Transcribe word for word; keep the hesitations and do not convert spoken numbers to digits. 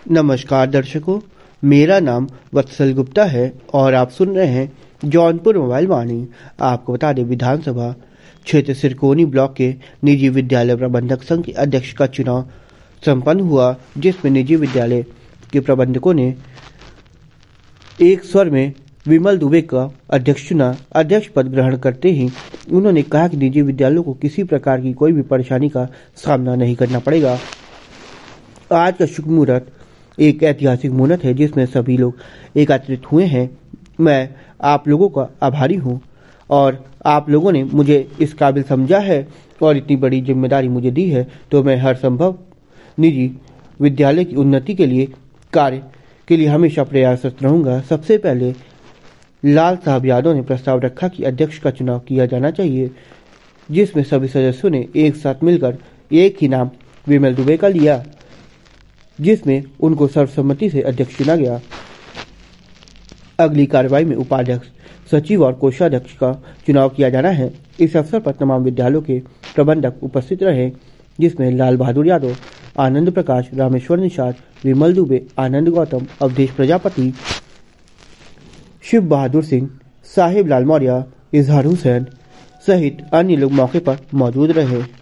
नमस्कार दर्शकों, मेरा नाम वत्सल गुप्ता है और आप सुन रहे हैं जौनपुर मोबाइल वाणी। आपको बता दें, विधानसभा क्षेत्र सिरकोनी ब्लॉक के निजी विद्यालय प्रबंधक संघ के अध्यक्ष का चुनाव संपन्न हुआ, जिसमें निजी विद्यालय के प्रबंधकों ने एक स्वर में विमल दुबे का अध्यक्ष चुना। अध्यक्ष पद ग्रहण करते ही उन्होंने कहा कि निजी विद्यालयों को किसी प्रकार की कोई भी परेशानी का सामना नहीं करना पड़ेगा। आज का शुभ मुहूर्त एक ऐतिहासिक मुहूर्त है जिसमें सभी लोग एकत्रित हुए हैं। मैं आप लोगों का आभारी हूं और आप लोगों ने मुझे इस काबिल समझा है और इतनी बड़ी जिम्मेदारी मुझे दी है, तो मैं हर संभव निजी विद्यालय की उन्नति के लिए कार्य के लिए हमेशा प्रयासरत रहूंगा। सबसे पहले लाल साहब यादव ने प्रस्ताव रखा कि अध्यक्ष का चुनाव किया जाना चाहिए, जिसमें सभी सदस्यों ने एक साथ मिलकर एक ही नाम विमल दुबे का लिया, जिसमें उनको सर्वसम्मति से अध्यक्ष चुना गया। अगली कार्रवाई में उपाध्यक्ष, सचिव और कोषाध्यक्ष का चुनाव किया जाना है। इस अवसर पर तमाम विद्यालयों के प्रबंधक उपस्थित रहे, जिसमें लाल बहादुर यादव, आनंद प्रकाश, रामेश्वर निषाद, विमल दुबे, आनंद गौतम, अवधेश प्रजापति, शिव बहादुर सिंह, साहिब लाल मौर्य, इजहार हुसैन सहित अन्य लोग मौके पर मौजूद रहे।